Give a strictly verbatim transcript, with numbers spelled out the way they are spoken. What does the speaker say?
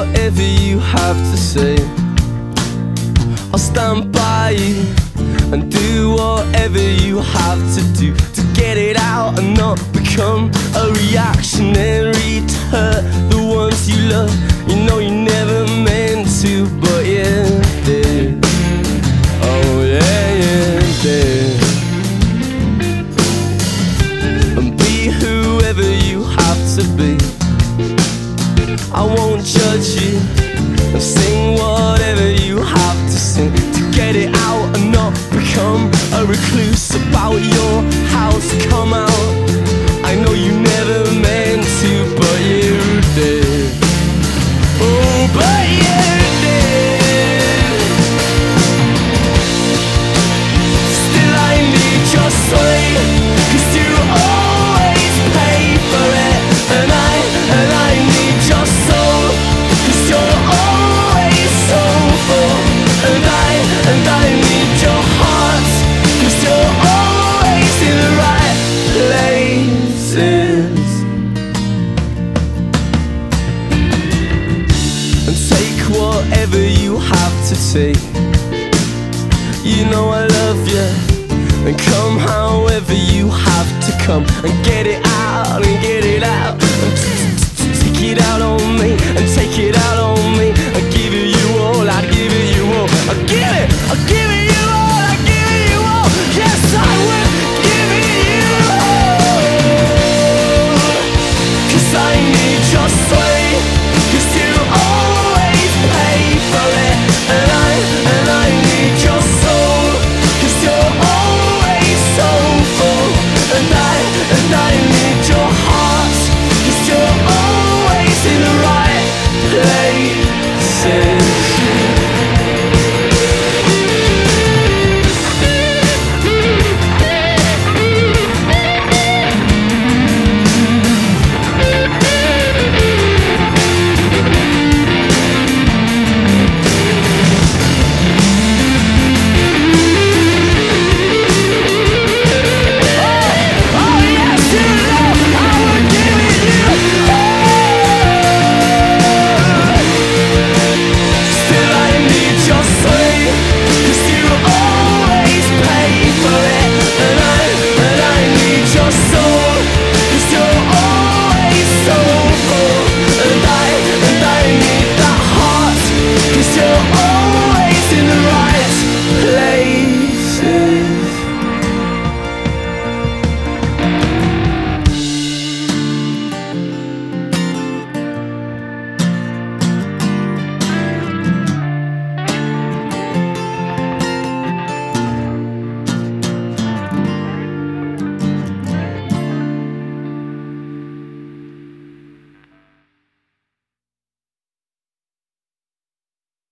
whatever you have to say. I'll stand by you and do whatever you have to do to get it out and not become a reactionary to hurt the ones you love. You know you never meant to, but you did. Oh yeah, you did. And be whoever you have to be. I won't judge you, and sing whatever you have to sing to get it out and not become a recluse about your house. Come out, I know you never meant to, but you did. Oh, but you did. Still I need your sway, 'cause you always pay for it. And I, and I need your soul, 'cause you're always so full. And I, and I need your heart, 'cause you're always in the right places. And take whatever you have to take. You know I love you, and come however you have to come, and get it out, and get it out, and take it out on me, and take it out on